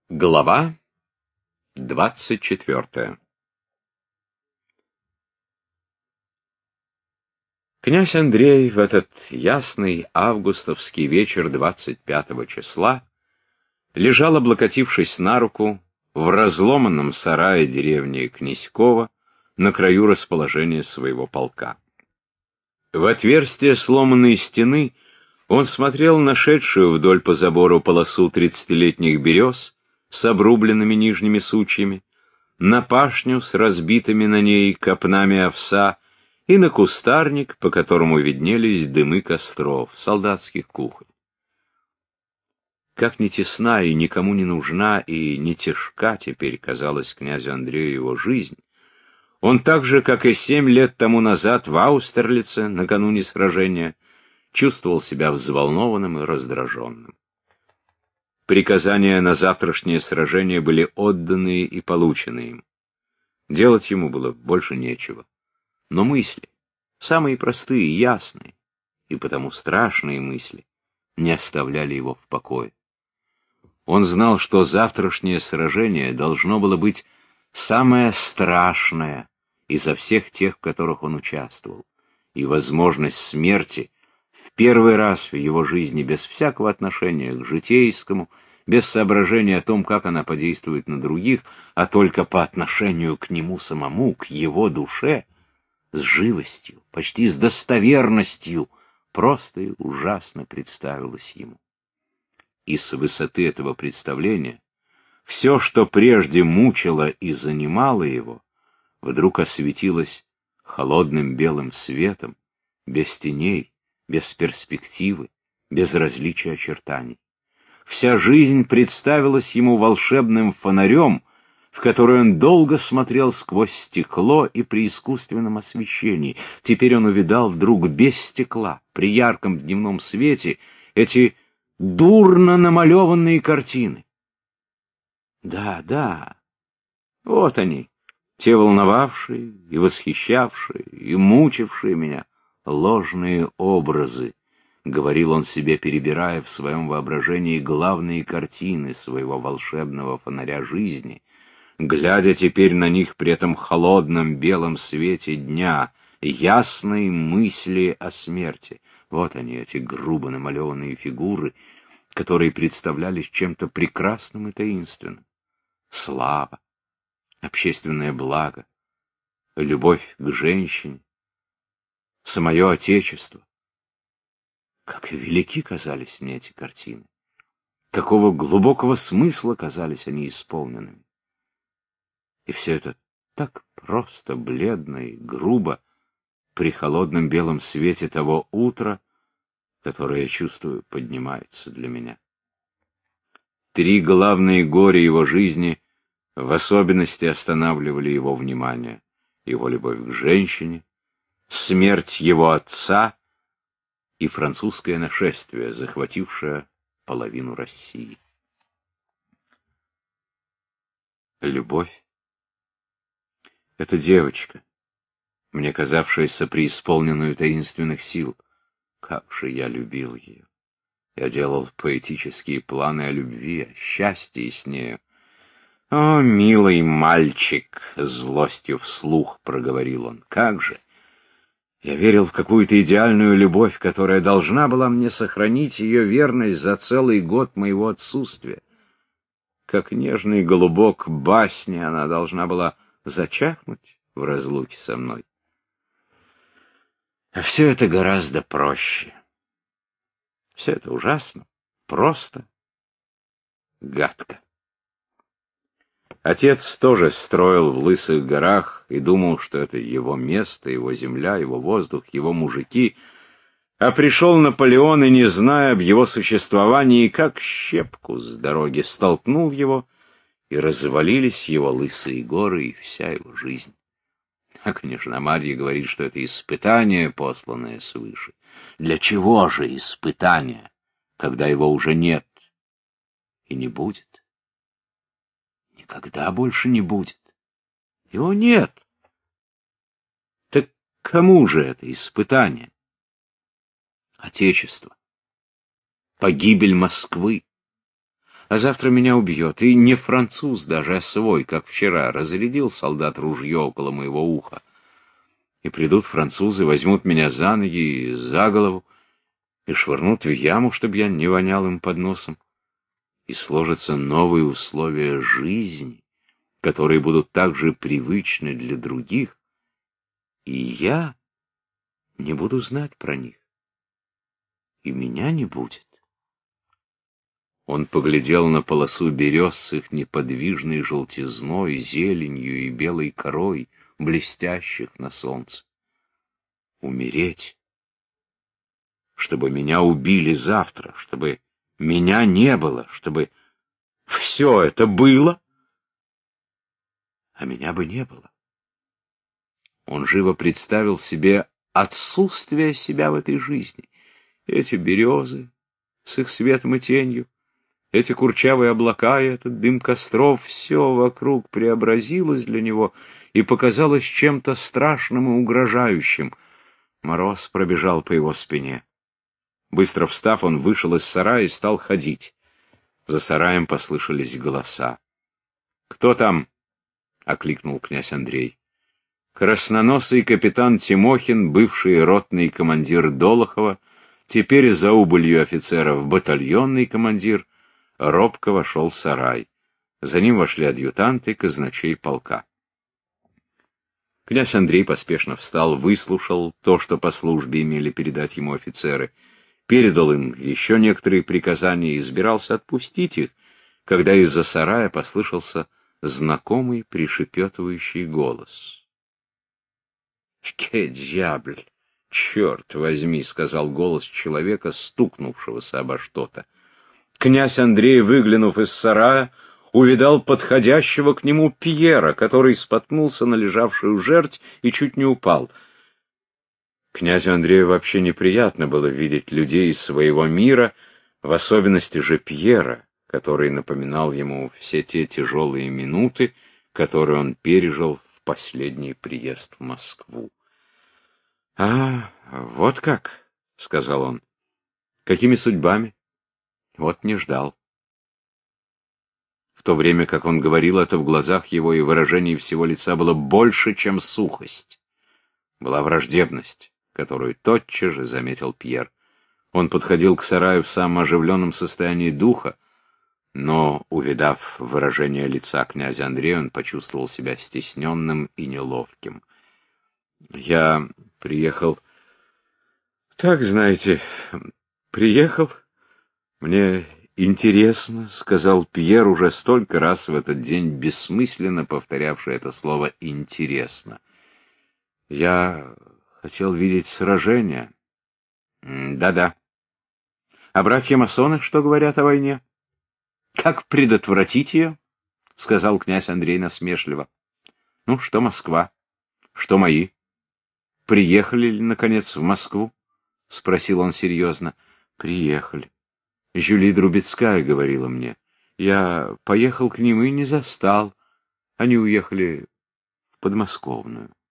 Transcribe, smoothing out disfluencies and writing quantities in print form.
Глава 24. Князь Андрей в этот ясный августовский вечер 25 числа лежал, облокотившись на руку, в разломанном сарае деревни Князькова на краю расположения своего полка. В отверстие сломанной стены он смотрел на шедшую вдоль по забору полосу 30-летних берез с обрубленными нижними сучьями, на пашню с разбитыми на ней копнами овса и на кустарник, по которому виднелись дымы костров, солдатских кухонь. Как не тесна и никому не нужна и не тяжка теперь казалась князю Андрею его жизнь, он так же, как и 7 лет тому назад в Аустерлице, накануне сражения, чувствовал себя взволнованным и раздраженным. Приказания на завтрашнее сражение были отданы и получены им. Делать ему было больше нечего. Но мысли, самые простые, ясные, и потому страшные мысли, не оставляли его в покое. Он знал, что завтрашнее сражение должно было быть самое страшное изо всех тех, в которых он участвовал, и возможность смерти в первый раз в его жизни без всякого отношения к житейскому, без соображения о том, как она подействует на других, а только по отношению к нему самому, к его душе, с живостью, почти с достоверностью, просто и ужасно представилось ему. И с высоты этого представления все, что прежде мучило и занимало его, вдруг осветилось холодным белым светом, без теней, без перспективы, без различия очертаний. Вся жизнь представилась ему волшебным фонарем, в который он долго смотрел сквозь стекло и при искусственном освещении. Теперь он увидал вдруг без стекла, при ярком дневном свете, эти дурно намалеванные картины. Да, вот они, те волновавшие и восхищавшие и мучившие меня ложные образы, — говорил он себе, перебирая в своем воображении главные картины своего волшебного фонаря жизни, глядя теперь на них при этом холодном белом свете дня, ясные мысли о смерти. Вот они, эти грубо намалеванные фигуры, которые представлялись чем-то прекрасным и таинственным. Слава, общественное благо, любовь к женщине, самое отечество. Как велики казались мне эти картины, какого глубокого смысла казались они исполненными. И все это так просто, бледно и грубо при холодном белом свете того утра, которое, я чувствую, поднимается для меня. 3 главные горя его жизни в особенности останавливали его внимание: его любовь к женщине, смерть его отца и французское нашествие, захватившее половину России. Любовь. Эта девочка, мне казавшаяся преисполненную таинственных сил, как же я любил ее. Я делал поэтические планы о любви, о счастье с нею. «О, милый мальчик!» — злостью вслух проговорил он. «Как же! Я верил в какую-то идеальную любовь, которая должна была мне сохранить ее верность за целый год моего отсутствия. Как нежный голубок басни она должна была зачахнуть в разлуке со мной. А все это гораздо проще. Все это ужасно, просто, гадко». Отец тоже строил в Лысых горах и думал, что это его место, его земля, его воздух, его мужики. А пришел Наполеон и, не зная об его существовании, как щепку с дороги столкнул его, и развалились его Лысые горы и вся его жизнь. А, конечно, Марья говорит, что это испытание, посланное свыше. Для чего же испытание, когда его уже нет и не будет? Никогда больше не будет. Его нет. Так кому же это испытание? Отечество. Погибель Москвы. а завтра меня убьет. И не француз даже, а свой, как вчера. Разрядил солдат ружье около моего уха. И придут французы, возьмут меня за ноги и за голову, и швырнут в яму, чтобы я не вонял им под носом. И сложатся новые условия жизни, которые будут также привычны для других, и я не буду знать про них, и меня не будет. Он поглядел на полосу берез с их неподвижной желтизной, зеленью и белой корой, блестящих на солнце. Умереть, чтобы меня убили завтра, чтобы меня не было, чтобы все это было, а меня бы не было. Он живо представил себе отсутствие себя в этой жизни. Эти березы с их светом и тенью, эти курчавые облака и этот дым костров, все вокруг преобразилось для него и показалось чем-то страшным и угрожающим. Мороз пробежал по его спине. Быстро встав, он вышел из сарая и стал ходить. За сараем послышались голоса. «Кто там?» — окликнул князь Андрей. Красноносый капитан Тимохин, бывший ротный командир Долохова, теперь за убылью офицеров батальонный командир, робко вошел в сарай. За ним вошли адъютанты казначей полка. Князь Андрей поспешно встал, выслушал то, что по службе имели передать ему офицеры, передал им еще некоторые приказания и собирался отпустить их, когда из-за сарая послышался знакомый пришепетывающий голос. «Ке дьябль! Черт возьми!» — сказал голос человека, стукнувшегося обо что-то. Князь Андрей, выглянув из сарая, увидал подходящего к нему Пьера, который споткнулся на лежавшую жерть и чуть не упал. Князю Андрею вообще неприятно было видеть людей из своего мира, в особенности же Пьера, который напоминал ему все те тяжелые минуты, которые он пережил в последний приезд в Москву. — А, вот как, — сказал он. — Какими судьбами? Вот не ждал. В то время, как он говорил это, в глазах его и выражении всего лица было больше, чем сухость. Была враждебность, которую тотчас же заметил Пьер. Он подходил к сараю в самом оживленном состоянии духа, но, увидав выражение лица князя Андрея, он почувствовал себя стесненным и неловким. «Я приехал... Так, знаете, приехал. Мне интересно», — сказал Пьер, уже столько раз в этот день бессмысленно повторявший это слово «интересно». «Я хотел видеть сражение». «Да-да. А братья-масоны что говорят о войне?» «Как предотвратить ее?» — сказал князь Андрей насмешливо. «Ну, что Москва? Что мои? Приехали ли, наконец, в Москву?» — спросил он серьезно. «Приехали. Жюли Друбецкая говорила мне. Я поехал к ним и не застал. Они уехали в подмосковную».